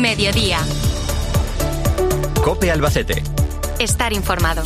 Mediodía. COPE Albacete. Estar informado.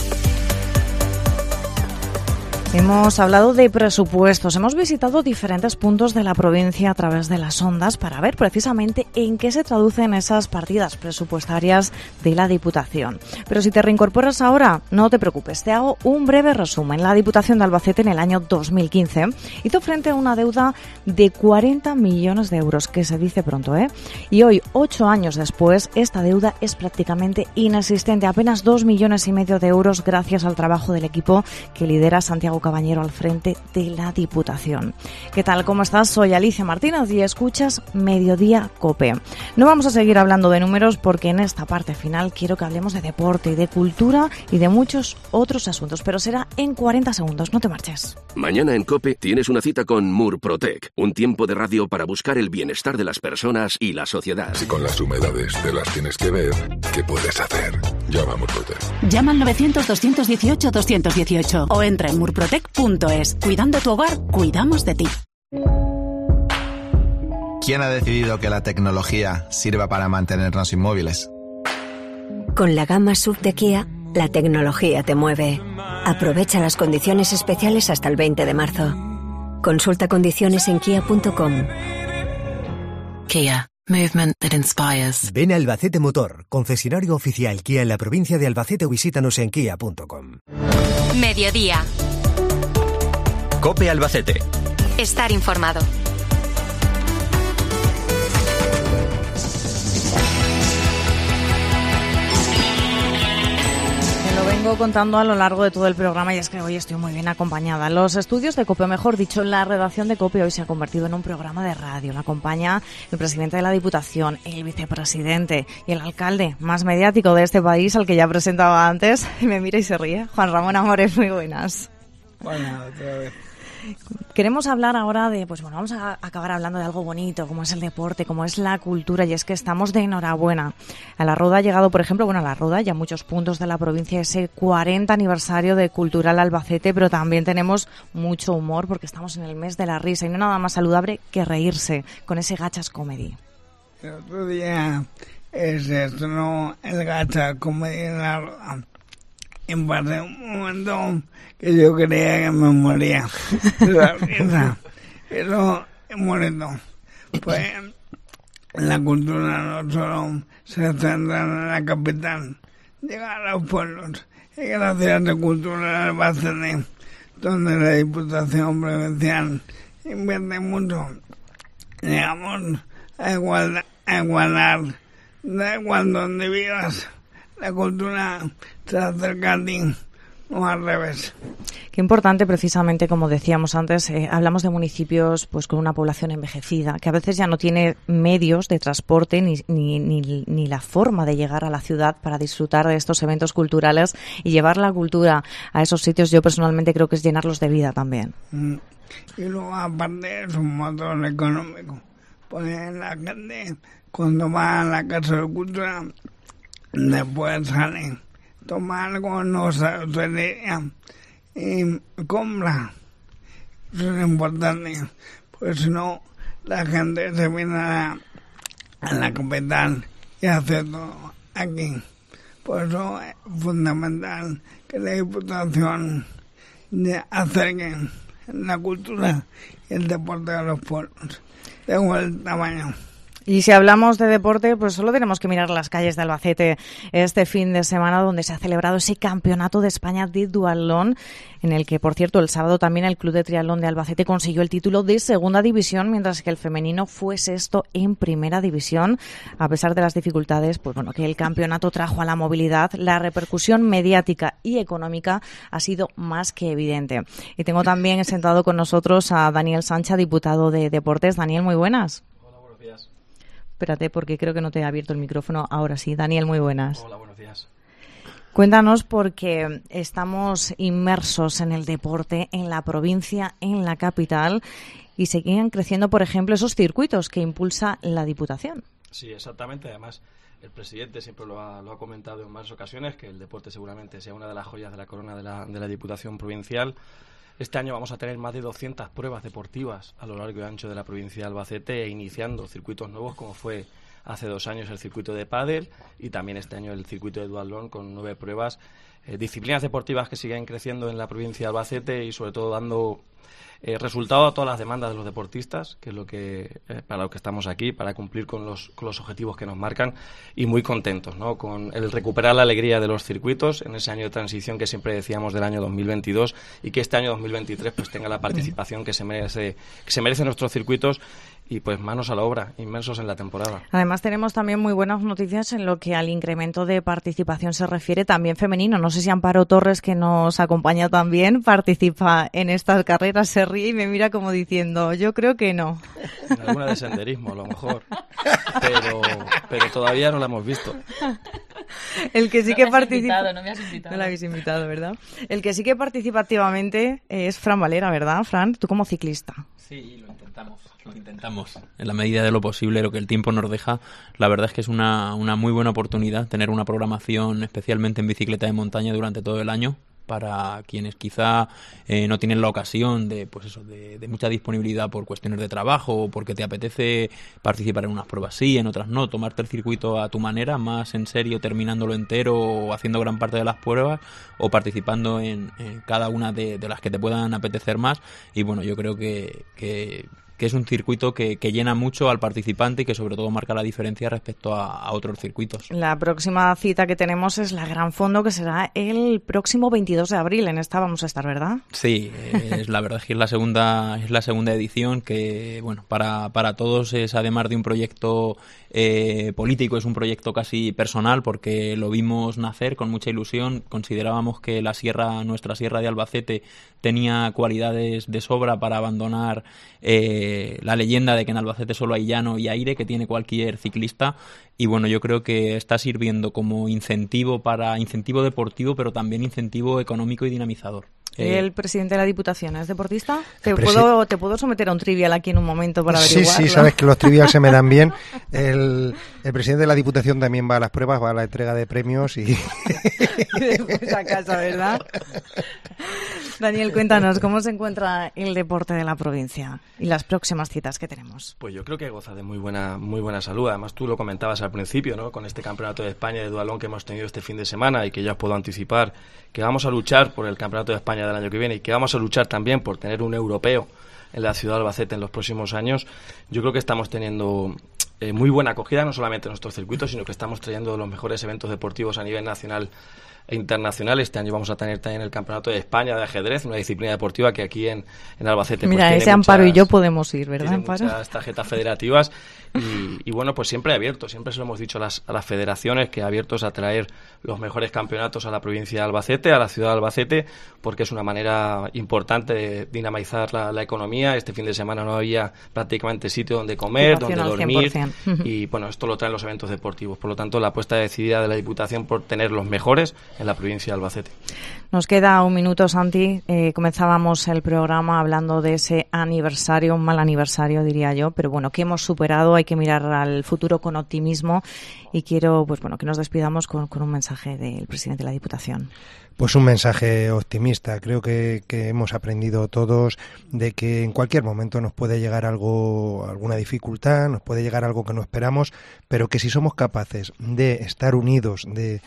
Hemos hablado de presupuestos, hemos visitado diferentes puntos de la provincia a través de las ondas para ver precisamente en qué se traducen esas partidas presupuestarias de la Diputación. Pero si te reincorporas ahora, no te preocupes, te hago un breve resumen. La Diputación de Albacete en el año 2015 hizo frente a una deuda de 40 millones de euros, que se dice pronto, ¿eh? Y hoy, 8 años después, esta deuda es prácticamente inexistente, apenas 2,5 millones de euros gracias al trabajo del equipo que lidera Santiago Cabañero al frente de la Diputación. ¿Qué tal? ¿Cómo estás? Soy Alicia Martínez y escuchas Mediodía COPE. No vamos a seguir hablando de números porque en esta parte final quiero que hablemos de deporte y de cultura y de muchos otros asuntos, pero será en 40 segundos, no te marches. Mañana en COPE tienes una cita con Murprotec, un tiempo de radio para buscar el bienestar de las personas y la sociedad. Si con las humedades te las tienes que ver, ¿qué puedes hacer? Llama a Murprotec. Llama al 900-218-218 o entra en murprotec.es. Cuidando tu hogar, cuidamos de ti. ¿Quién ha decidido que la tecnología sirva para mantenernos inmóviles? Con la gama SUV de Kia, la tecnología te mueve. Aprovecha las condiciones especiales hasta el 20 de marzo. Consulta condiciones en kia.com. Kia. Movement that inspires. Ven a Albacete Motor, concesionario oficial Kia en la provincia de Albacete o visítanos en kia.com. Mediodía. COPE Albacete. Estar informado. Lo vengo contando a lo largo de todo el programa y es que hoy estoy muy bien acompañada. Los estudios de COPE, mejor dicho, la redacción de COPE hoy se ha convertido en un programa de radio. Me acompaña el presidente de la Diputación, el vicepresidente y el alcalde más mediático de este país, al que ya presentaba antes. Me mira y se ríe. Juan Ramón Amores, muy buenas. Bueno, otra vez. Queremos hablar ahora de, vamos a acabar hablando de algo bonito, como es el deporte, como es la cultura, y es que estamos de enhorabuena. A la Roda ha llegado, por ejemplo, a la Roda y a muchos puntos de la provincia ese 40 aniversario de Cultural Albacete, pero también tenemos mucho humor porque estamos en el mes de la risa y no nada más saludable que reírse con ese Gachas Comedy. El otro día se estrenó el Gachas Comedy en la Roda. En parte un momento que yo creía que me moría de la risa, pero es bonito. Pues la cultura no solo se centra en la capital, llega a los pueblos. Y gracias a Cultura Albacete, donde la Diputación Provincial invierte mucho, llegamos a igualar, da igual donde vivas, la cultura se acerca a ti, o al revés. Qué importante, precisamente, como decíamos antes, hablamos de municipios con una población envejecida, que a veces ya no tiene medios de transporte ni la forma de llegar a la ciudad para disfrutar de estos eventos culturales, y llevar la cultura a esos sitios, yo personalmente creo que es llenarlos de vida también. Y luego, aparte, es un motor económico. Pues la gente, cuando va a la Casa de Cultura, después sale, toma algo, no se y compra. Eso es importante, pues si no, la gente se viene a la capital y hace todo aquí. Por eso es fundamental que la Diputación acerque la cultura y el deporte a los pueblos, de igual tamaño. Y si hablamos de deporte, pues solo tenemos que mirar las calles de Albacete este fin de semana, donde se ha celebrado ese Campeonato de España de Duatlón, en el que, por cierto, el sábado también el Club de Triatlón de Albacete consiguió el título de segunda división, mientras que el femenino fue sexto en primera división. A pesar de las dificultades, que el campeonato trajo a la movilidad, la repercusión mediática y económica ha sido más que evidente. Y tengo también sentado con nosotros a Daniel Sancha, diputado de Deportes. Daniel, muy buenas. Hola, buenos días. Espérate, porque creo que no te he abierto el micrófono. Ahora sí. Daniel, muy buenas. Hola, buenos días. Cuéntanos, porque estamos inmersos en el deporte en la provincia, en la capital, y seguían creciendo, por ejemplo, esos circuitos que impulsa la Diputación. Sí, exactamente. Además, el presidente siempre lo ha comentado en varias ocasiones, que el deporte seguramente sea una de las joyas de la corona de la Diputación Provincial. Este año vamos a tener más de 200 pruebas deportivas a lo largo y ancho de la provincia de Albacete, iniciando circuitos nuevos como fue hace 2 años el circuito de pádel y también este año el circuito de duatlón con 9 pruebas. Disciplinas deportivas que siguen creciendo en la provincia de Albacete y sobre todo dando resultado a todas las demandas de los deportistas, que es lo que para lo que estamos aquí, para cumplir con los objetivos que nos marcan, y muy contentos, ¿no?, con el recuperar la alegría de los circuitos en ese año de transición que siempre decíamos del año 2022, y que este año 2023 pues tenga la participación que se merecen nuestros circuitos. Y pues manos a la obra, inmersos en la temporada. Además tenemos también muy buenas noticias en lo que al incremento de participación se refiere, también femenino. No sé si Amparo Torres, que nos acompaña también, participa en estas carreras, se ríe y me mira como diciendo, yo creo que no. En alguna de senderismo, a lo mejor. Pero todavía no la hemos visto. El que sí que participa... No me has invitado. No la habéis invitado, ¿verdad? El que sí que participa activamente es Fran Valera, ¿verdad, Fran? Tú como ciclista. Sí, lo intentamos. En la medida de lo posible, lo que el tiempo nos deja. La verdad es que es una muy buena oportunidad tener una programación, especialmente en bicicleta de montaña, durante todo el año, para quienes quizá no tienen la ocasión de mucha disponibilidad por cuestiones de trabajo o porque te apetece participar en unas pruebas sí, en otras no, tomarte el circuito a tu manera, más en serio, terminándolo entero o haciendo gran parte de las pruebas o participando en cada una de las que te puedan apetecer más. Y bueno, yo creo que es un circuito que llena mucho al participante y que sobre todo marca la diferencia respecto a otros circuitos. La próxima cita que tenemos es la Gran Fondo, que será el próximo 22 de abril. En esta vamos a estar, ¿verdad? Sí, la verdad es que es la segunda edición, que bueno, para todos es, además de un proyecto político, es un proyecto casi personal, porque lo vimos nacer con mucha ilusión. Considerábamos que nuestra sierra de Albacete tenía cualidades de sobra para abandonar la leyenda de que en Albacete solo hay llano y aire, que tiene cualquier ciclista. Y bueno, yo creo que está sirviendo como incentivo deportivo, pero también incentivo económico y dinamizador. El presidente de la Diputación es deportista. ¿Te puedo someter a un trivial aquí en un momento para averiguarlo? Sí, sabes que los trivials se me dan bien. El presidente de la Diputación también va a las pruebas, va a la entrega de premios y después a casa, ¿verdad? Daniel, cuéntanos, ¿cómo se encuentra el deporte de la provincia y las próximas citas que tenemos? Pues yo creo que goza de muy buena salud. Además, tú lo comentabas al principio, ¿no?, con este Campeonato de España de duatlón que hemos tenido este fin de semana, y que ya os puedo anticipar que vamos a luchar por el Campeonato de España del año que viene, y que vamos a luchar también por tener un europeo en la ciudad de Albacete en los próximos años. Yo creo que estamos teniendo muy buena acogida, no solamente en nuestros circuitos, sino que estamos trayendo los mejores eventos deportivos a nivel nacional e internacional. Este año vamos a tener también el Campeonato de España de ajedrez, una disciplina deportiva que aquí en Albacete... Mira, pues, ese Amparo y yo podemos ir, ¿verdad, Amparo? Muchas tarjetas federativas y bueno, pues siempre abiertos, siempre se lo hemos dicho a las federaciones, que abiertos a traer los mejores campeonatos a la provincia de Albacete, a la ciudad de Albacete, porque es una manera importante de dinamizar la economía. Este fin de semana no había prácticamente sitio donde comer, donde dormir, y bueno, esto lo traen los eventos deportivos. Por lo tanto, la apuesta decidida de la Diputación por tener los mejores en la provincia de Albacete. Nos queda un minuto, Santi. Comenzábamos el programa hablando de ese aniversario, un mal aniversario diría yo, pero bueno, que hemos superado. Hay que mirar al futuro con optimismo, y quiero que nos despidamos con un mensaje del presidente de la Diputación. Pues un mensaje optimista. Creo que hemos aprendido todos de que en cualquier momento nos puede llegar alguna dificultad, nos puede llegar algo que no esperamos, pero que si somos capaces de estar unidos, de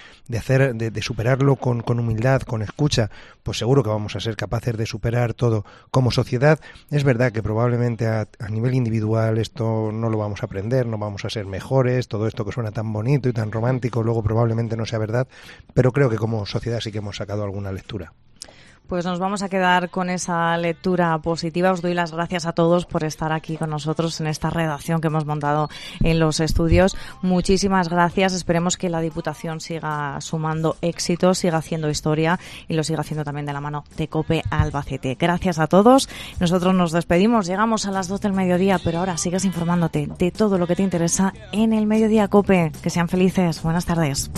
superarlo con humildad, con escucha, pues seguro que vamos a ser capaces de superar todo. Como sociedad, es verdad que probablemente a nivel individual esto no lo vamos a aprender, no vamos a ser mejores, todo esto que suena tan bonito y tan romántico luego probablemente no sea verdad, pero creo que como sociedad sí que hemos sacado alguna lectura. Pues nos vamos a quedar con esa lectura positiva. Os doy las gracias a todos por estar aquí con nosotros en esta redacción que hemos montado en los estudios. Muchísimas gracias. Esperemos que la Diputación siga sumando éxitos, siga haciendo historia y lo siga haciendo también de la mano de COPE Albacete. Gracias a todos. Nosotros nos despedimos. Llegamos a las 12 del mediodía, pero ahora sigues informándote de todo lo que te interesa en el Mediodía COPE. Que sean felices. Buenas tardes.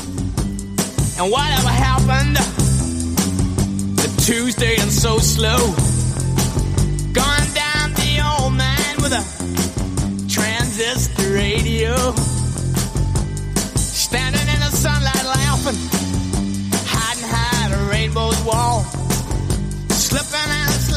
Tuesday and so slow, gone down the old man with a transistor radio, standing in the sunlight laughing, hiding high at a rainbow's wall, slipping and